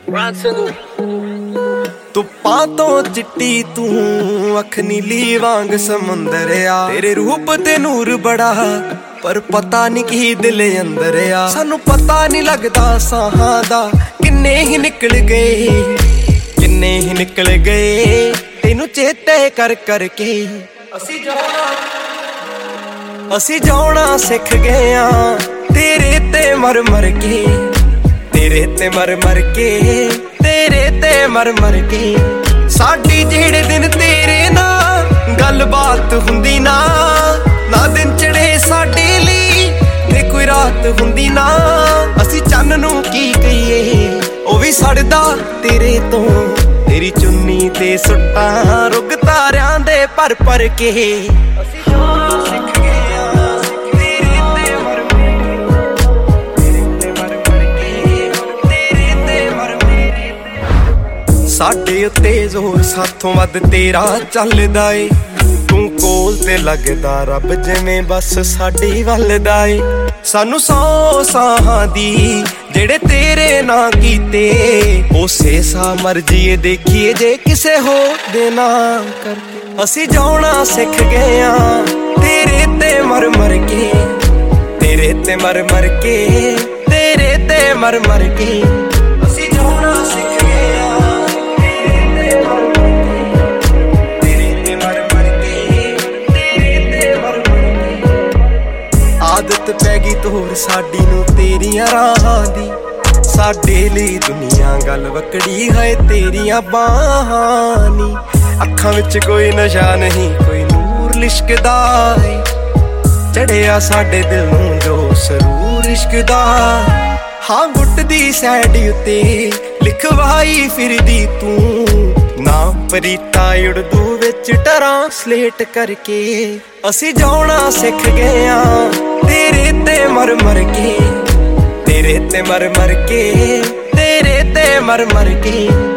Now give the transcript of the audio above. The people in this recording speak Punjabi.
ਧੁੱਪਾਂ ਤੋਂ ਚਿੱਟੀ ਤੂੰ ਅੱਖ ਨੀਲੀ ਵਾਂਗ ਸਮੁੰਦਰ ਆ। ਤੇਰੇ ਰੂਪ ਤੇ ਨੂਰ ਬੜਾ ਪਰ ਪਤਾ ਨੀ ਕੀ ਦਿਲ ਅੰਦਰ ਆ। ਸਾਨੂੰ ਪਤਾ ਨੀ ਲੱਗਦਾ ਸਾਹਾਂ ਦਾ ਕਿੰਨੇ ਹੀ ਨਿਕਲ ਗਏ, ਕਿੰਨੇ ਹੀ ਨਿਕਲ ਗਏ ਤੈਨੂੰ ਚੇਤੇ ਕਰ ਕਰਕੇ। ਅਸੀਂ ਜਾਣਾ ਸਿੱਖ ਗਏ ਆ ਤੇਰੇ ਤੇ ਮਰ ਮਰ ਕੇ, ਤੇਰੇ ਤੇ ਮਰ ਮਰ ਕੇ, ਤੇਰੇ ਤੇ ਮਰ ਮਰ ਕੇ। ਸਾਡੀ ਜਿਹੜੇ ਦਿਨ ਤੇਰੇ ਨਾਲ ਗੱਲਬਾਤ ਹੁੰਦੀ ਨਾ, ਨਾ ਦਿਨ ਚੜੇ ਸਾਡੇ ਲਈ ਤੇ ਕੋਈ ਰਾਤ ਹੁੰਦੀ ਨਾ। ਅਸੀਂ ਚੰਨ ਨੂੰ ਕੀ ਕਹੀਏ ਉਹ ਵੀ ਸੜਦਾ ਤੇਰੇ ਤੋਂ, ਤੇਰੀ ਚੁੰਨੀ ਤੇ ਸੁੱਟਾਂ ਰੁੱਗ ਤਾਰਿਆਂ ਦੇ ਭਰ ਭਰ ਕੇ। ਅਸੀਂ ਜਾਣਾ ਸਿੱਖ ਗਏ ਆ ਤੇਰੇ ਤੇ ਮਰ ਮਰ ਕੇ, ਤੇਰੇ ਤੇ ਮਰ ਮਰ ਕੇ, ਤੇਰੇ ਤੇ ਮਰ ਮਰ ਕੇ। ਸਾਡੇ ਉੱਤੇ ਜ਼ੋਰ ਸਾਥੋਂ ਵੱਧ ਤੇਰਾ ਚੱਲਦਾ ਏ, ਤੂੰ ਕੋਲ ਤੇ ਲੱਗਦਾ ਰੱਬ ਜਿਵੇਂ ਬਸ ਸਾਡੀ ਵੱਲ ਦਾ ਏ। ਸਾਨੂੰ 100 ਸਾਹਾਂ ਦੀ ਜਿਹੜੇ ਤੇਰੇ ਨਾਂ ਕੀਤੇ, ਉਸੇ ਸਾਹ ਮਰ ਜੀਏ ਦੇਖੀਏ ਜੇ ਕਿਸੇ ਹੋਰ ਦੇ ਨਾਂ ਕਰਕੇ। ਅਸੀਂ ਜਾਣਾ ਸਿੱਖ ਗਏ ਆ ਤੇਰੇ ਤੇ ਮਰ ਮਰ ਕੇ, ਤੇਰੇ ਤੇ ਮਰ ਮਰ ਕੇ, ਤੇਰੇ ਤੇ ਮਰ ਮਰ ਕੇ। ਅਸੀਂ ਜਾਣਾ ਸਿੱਖ ਗਏ ਆ ਤੇਰੇ ਤੇ ਮਰ ਮਰ ਕੇ, ਤੇਰੇ ਤੇ ਮਰ ਮਰ ਕੇ, ਤੇਰੇ ਤੇ ਮਰ ਮਰ ਕੇ। ਆਦਤ ਪੈ ਗਈ ਤੋਰ ਸਾਡੀ ਨੂੰ ਤੇਰੀਆਂ ਰਾਹਾਂ ਦੀ, ਸਾਡੇ ਲਈ ਦੁਨੀਆ ਗੱਲ ਵਕੜੀ ਹੈ ਤੇਰੀਆਂ ਬਾਹਾਂ ਨੀ। ਅੱਖਾਂ ਵਿੱਚ ਕੋਈ ਨਸ਼ਾ ਨਹੀਂ ਕੋਈ ਨੂਰ ਲਿਸ਼ਕਦਾ ਏ, ਚੜਿਆ ਸਾਡੇ ਦਿਲ ਨੂੰ ਜੋ ਸਰੂਰ ਇਸ਼ਕ ਦਾ। ਹਾਂ ਗੁੱਟਦੀ ਸੈਡ ਉੱਤੇ ਲਿਖਵਾਈ ਫਿਰਦੀ ਤੂੰ ਨਾ ਪਰੀਤਾ ਉਰਦੂ ਵਿੱਚ ਟਰਾਂਸਲੇਟ ਕਰਕੇ। ਅਸੀਂ ਜਾਣਾ ਸਿੱਖ ਗਏ ਆ ਤੇਰੇ ਤੇ ਮਰ ਮਰ ਕੇ, ਤੇਰੇ ਤੇ ਮਰ ਮਰ ਕੇ, ਤੇਰੇ ਤੇ ਮਰ ਮਰ ਕੇ।